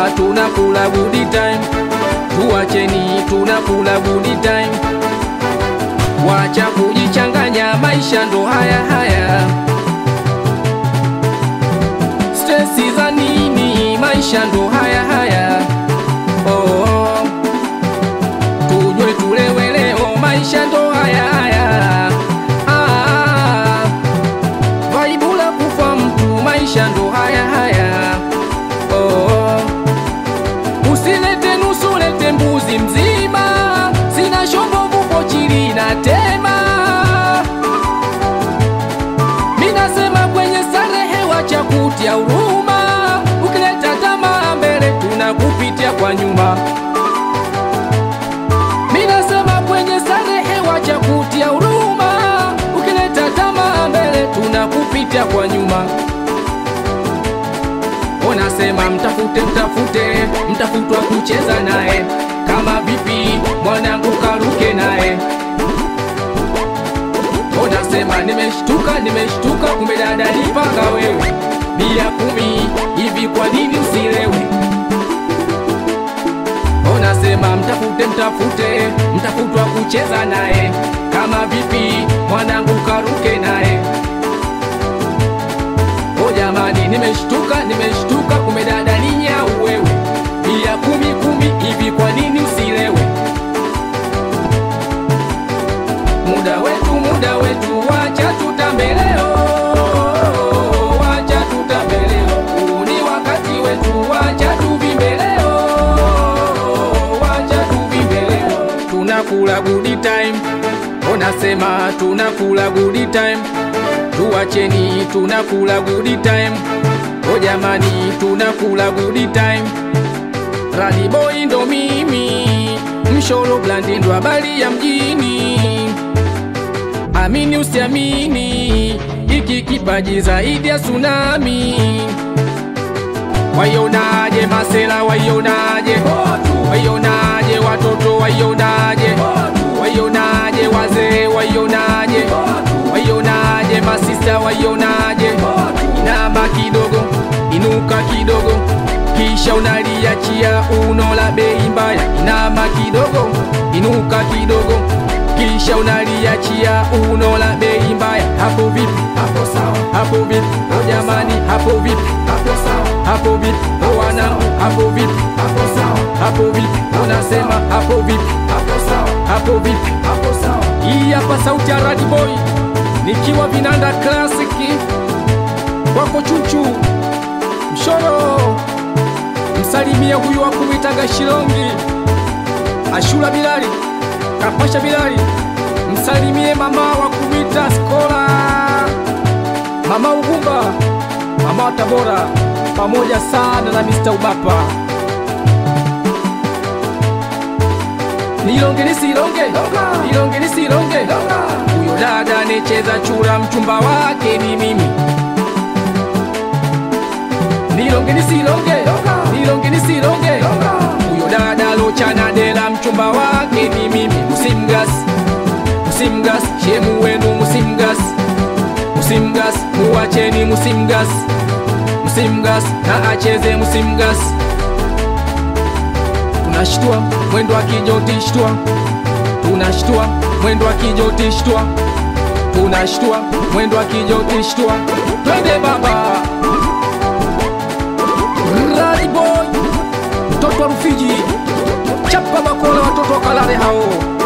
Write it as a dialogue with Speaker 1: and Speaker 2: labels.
Speaker 1: tunakula good time. Tuacheni tunakula good time. Wacha kujichanganya, maisha ndo haya haya. Stress za nini, maisha ndo haya haya. Oh, tunywe tulewe leo, maisha ndo haya haya. Vaibula kufa mtu, maisha ndo haya haya. Oh, usilete nusu, lete mbuzi mzima. Sina shombo vupo chili na tema. Minasema kwenye starehe wacha kutia huruma. Ukileta tamaa mbele tunakupitia kwa nyuma. Minasema kwenye starehe wacha kutia huruma. Ukileta tamaa mbele tunakupitia kwa nyuma. Onasema mtafute mtafute, mtafutwa kucheza naye. Kama vipi mwanangu karuke naye. Onasema nimeshtuka kumbe dada nipanga wewe. Bia 10 hivi kwa nini usilewe. Onasema mtafute mtafute, mtafutwa kucheza naye. Kama vipi mwanangu karuke naye. O jamani nimeshtuka kumbe dada ni nyau wewe. Bia 10 hivi kwa nini usilewe. Muda wetu wacha tutambe leo. Wacha tutambe leo. Huu ni wakati wetu, wacha tuvimbe leo. Wacha tuvimbe leo. Tunakula good time. Onasema tunakula good time. Tuacheni tunakula good time. O jamani tunakula good time. Radi boy ndo mimi, Msholo Blandi ndo habari ya mjini. Amini usiamini, iki kipaji zaidi ya tsunami. Waionaje masela, waionaje waionaje watoto, waionaje waionaje wazee, waionaje waionaje masista, waionaje. Inama kidogo, inuka kidogo, kisha unaliachia uno la bei mbaya. Inama kidogo, inuka kidogo, kisha unaliachia uno la bei mbaya. Hapo vipi? Hapo sawa. Hapo vipi? O jamani, hapo vipi? Hapo sawa. Hapo vipi? O wanangu, hapo vipi? Hapo sawa. Hapo vipi? Unasema hapo vipi? Hapo sawa. Hapo vipi? Hapo sawa. Hii hapa sauti ya Radi Boy nikiwa Vinanda Classic. Wako chuchu Msholo, msalimia huyu wa kumitaga Shilongi. Ashura Bilali, Kapasha Bilali, msalimie mama wa kumita Skola, mama Ugumba, mama Tabora, pamoja sana na Mr. Ubapa. Nilonge nisilonge, nilonge nisilonge. Huyo dada necheza chura, mchumba wake ni mimi. Nilonge nisilonge, nilonge nisilonge. Huyo dada lochana dela, mchumba wake ni mimi. Musimgas, shemu wenu musimgas, muacheni musimgas na acheze musimgas. Tunashtua mwendo wa kijoti shtua, tunashtua mwendo wa kijoti shtua, tunashtua mwendo wa kijoti shtua. Twende baba Radi Boy, mtoto wa Rufiji, chapa makola watoto kalale hao.